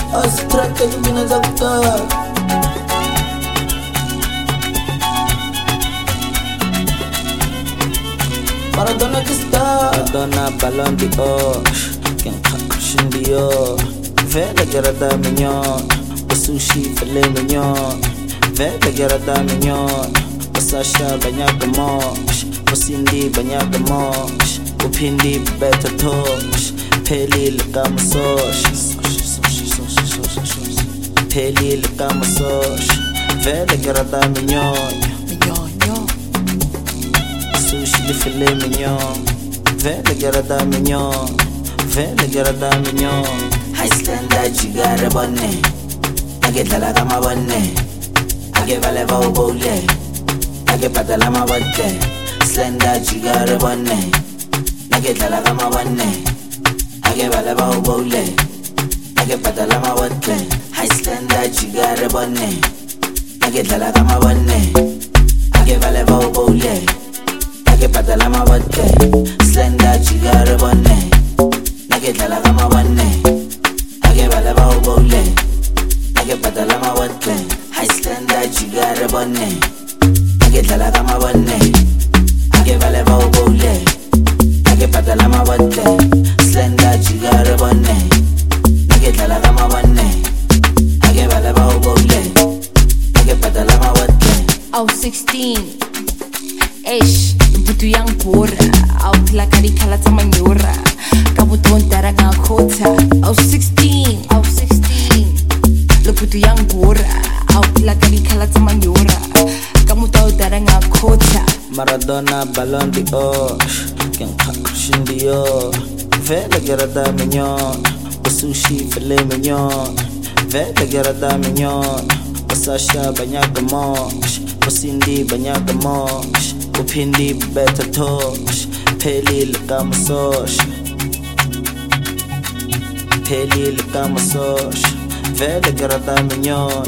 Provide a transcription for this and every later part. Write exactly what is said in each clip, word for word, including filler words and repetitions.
Ostrake mina zakutala Maradona Cristal Maradona Ballon d'Or Ken Christian Dior Vele Gerada Mignon O sushi filet mignon Vele Gerada Mignon O Sasha banyak gemosh O Cindy banyak gemosh O Pindi better tosh Peli leka masosh Peli leka masosh Vele Gerada Mignon Sushi de filet mignon Vele Gerada Mignon Vele Gerada Mignon Iceland chigare bonne Age tala kama bonne Age vale va ubole Age patala ma botte Slenda chigare bonne Age tala kama bonne Age vale va ubole Age patala ma botte Iceland chigare bonne Age tala kama bonne Age vale va ubole Age patala ma botte Slenda chigare bonne Age tala kama bonne Age vale va ubole Age patala ma botte Iceland chigare bonne Age tala kama bonne Age vale va ubole Age patala ma botte Slenda chigare bonne Age tala kama bonne Age vale va ubole Age patala ma botte Au sixteen Eish, butu yang pura Au pila kari kala tamanyura Kabuton tara nga kota Au sixteen, au sixteen Lo butu yang pura Au pila kari kala tamanyura Kabuton tara nga kota Maradona Ballon d'Or Ken Christian Dior Vele Gerada Mignon O sushi filet mignon Vele Gerada Mignon O Sasha banyak gemosh O Cindy banyak gemosh O Pindi better tosh Peli leka masosh Peli leka masosh Vele Gerada Mignon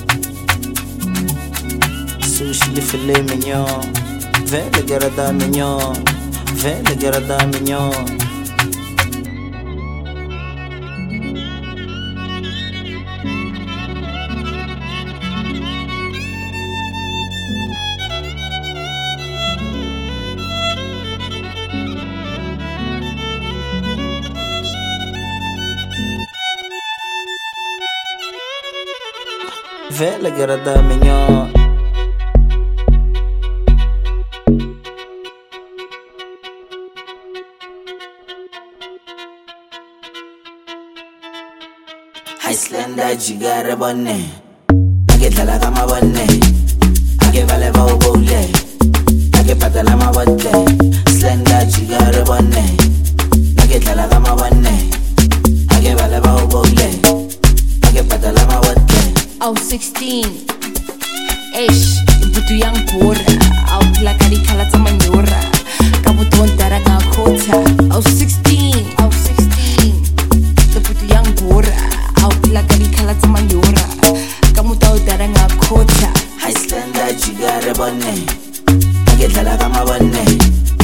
Sushi de filet mignon Vele Gerada Mignon Vele Gerada Mignon Vele Gerada Mignon Iceland chigare bonne Age tala kama bonne Age vale va ubole Age patala ma botte Slenda chigare bonne Age tala kama bonne Age vale va ubole Age patala ma botte Au sixteen Eish, butu yang pura Au pila kari kala tamanyura Kabuton tara nga kota Au sixteen, au sixteen Lo butu yang pura Au pila kari kala tamanyura Kabuton tara nga kota Iceland chigare bonne Age tala kama bonne